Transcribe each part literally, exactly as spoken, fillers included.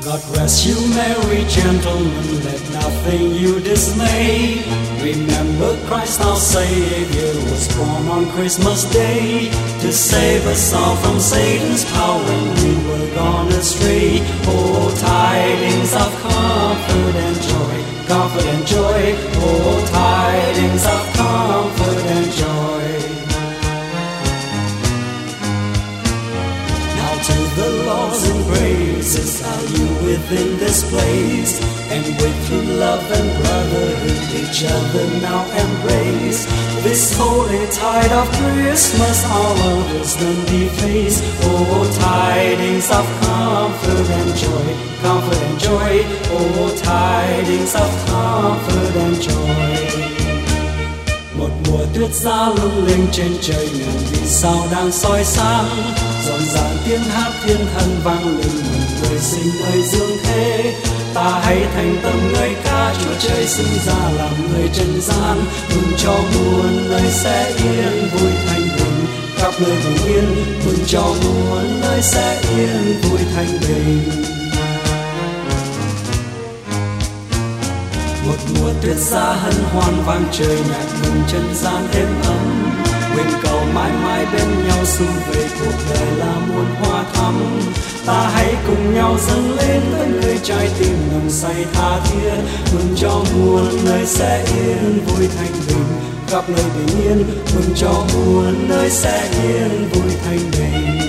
God bless you, merry gentlemen, let nothing you dismay. Remember Christ our Savior was born on Christmas Day to save us all from Satan's power when we were gone astray. Oh, tidings of comfort and joy, comfort and joy. Oh, tidings of comfort and joy. To the Lord's embraces are you within this place, and with true love and brotherhood each other now embrace. This holy tide of Christmas all others then deface. Oh, tidings of comfort and joy, comfort and joy. Oh, tidings of comfort and joy. Một mùa tuyết giá lung linh trên trời, ngàn vì sao đang soi sáng. Rộn ràng tiếng hát thiên thần vang lên mừng người sinh ơi dương thế. Ta hãy thành tâm ngợi ca Chúa trời sinh ra làm người trần gian. Mừng cho muôn nơi sẽ yên vui thanh bình, khắp nơi bình yên. Mừng cho muôn nơi sẽ yên vui thanh bình. Một mùa tuyết giá hân hoan vang trời, nhạc mừng chân gian êm ấm. Nguyện cầu mãi mãi bên nhau xuân về, cuộc đời là muôn hoa thắm. Ta hãy cùng nhau dâng lên với người trái tim nồng say tha thiết. Mừng cho muôn nơi sẽ yên vui thanh bình, khắp nơi bình yên. Mừng cho muôn nơi sẽ yên vui thanh bình.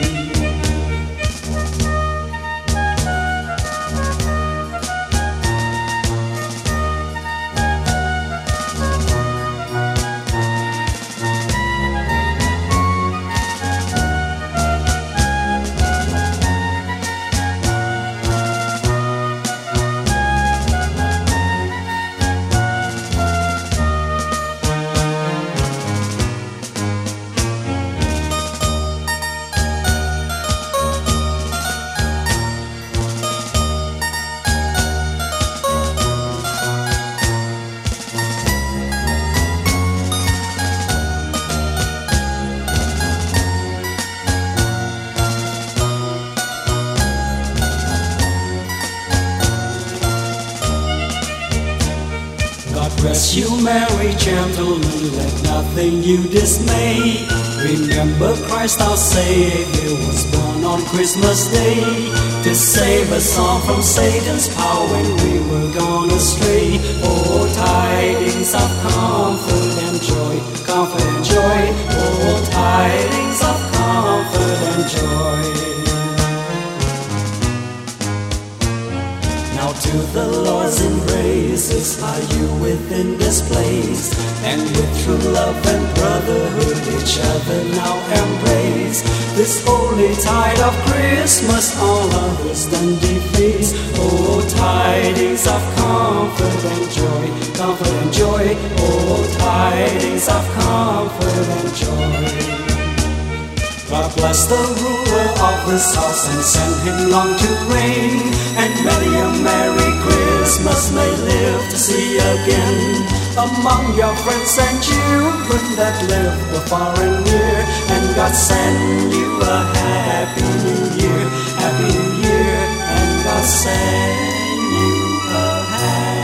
Bless you, merry gentlemen, let nothing you dismay. Remember Christ our Savior was born on Christmas Day to save us all from Satan's power when we were gone astray. Oh, tidings of comfort and joy, comfort and joy. Oh, tidings of comfort and joy. Now to the Lord's embraces are you within this place, and with true love and brotherhood each other now embrace. This holy tide of Christmas all others then deface. Oh, tidings of comfort and joy, comfort and joy. Oh, tidings of comfort and joy. God bless the ruler of this house and send him long to reign, and many a merry Christmas may live to see again. Among your friends and children that live far and near, and God send you a happy new year, happy new year, and God send you a happy